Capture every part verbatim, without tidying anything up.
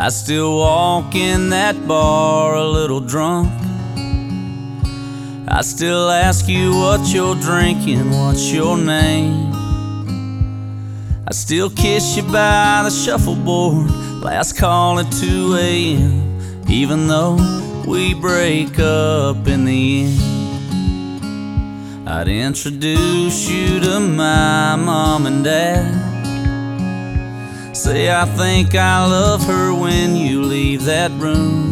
I still walk in that bar a little drunk. I still ask you what you're drinking, what's your name. I still kiss you by the shuffleboard, last call at two A M Even though we break up in the end. I'd introduce you to my mom and dad, say I think I love her when you leave that room.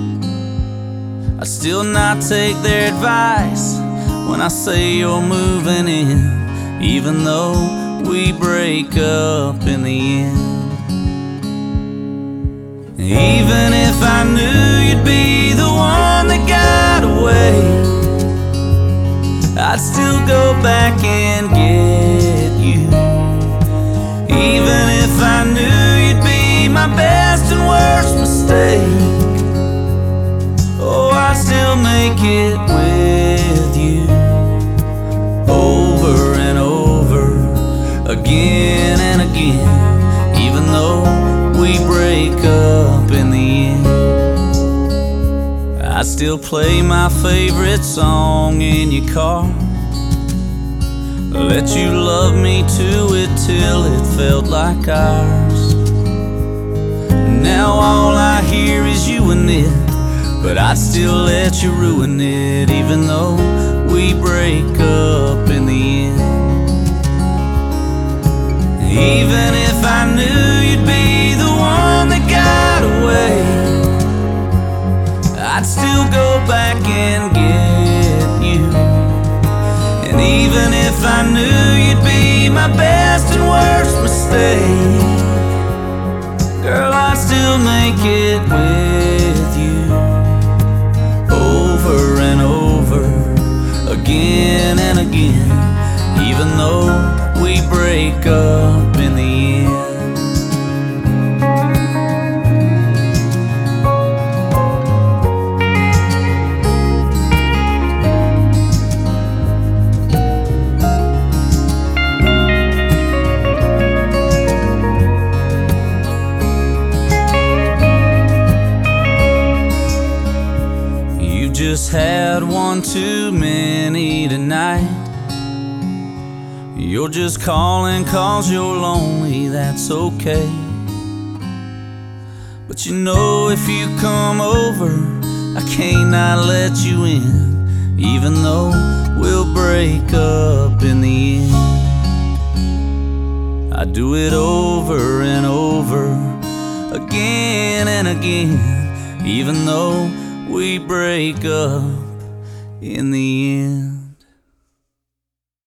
I still not take their advice when I say you're moving in, even though we break up in the end. Even if I knew you'd be the one that got away, I'd still go back and get you. Even if I knew you'd be my best and worst mistake, oh, I'd still make it with you. Over and over, again and again, even though we break up in the end. I still play my favorite song in your car, let you love me to it till it felt like ours. Now all I hear is you and it, but I'd still let you ruin it, even though we break up in the end. Even if I knew you'd be the one that got away, I'd still go back and get you. And even if I knew you'd be my best and worst mistake, girl, I'd still make it with you. Over and over, again and again, even though we break up in the end. Just had one too many tonight. You're just calling cause you're lonely, that's okay. But you know if you come over, I can't not let you in, even though we'll break up in the end. I do it over and over, again and again, even though we break up in the end.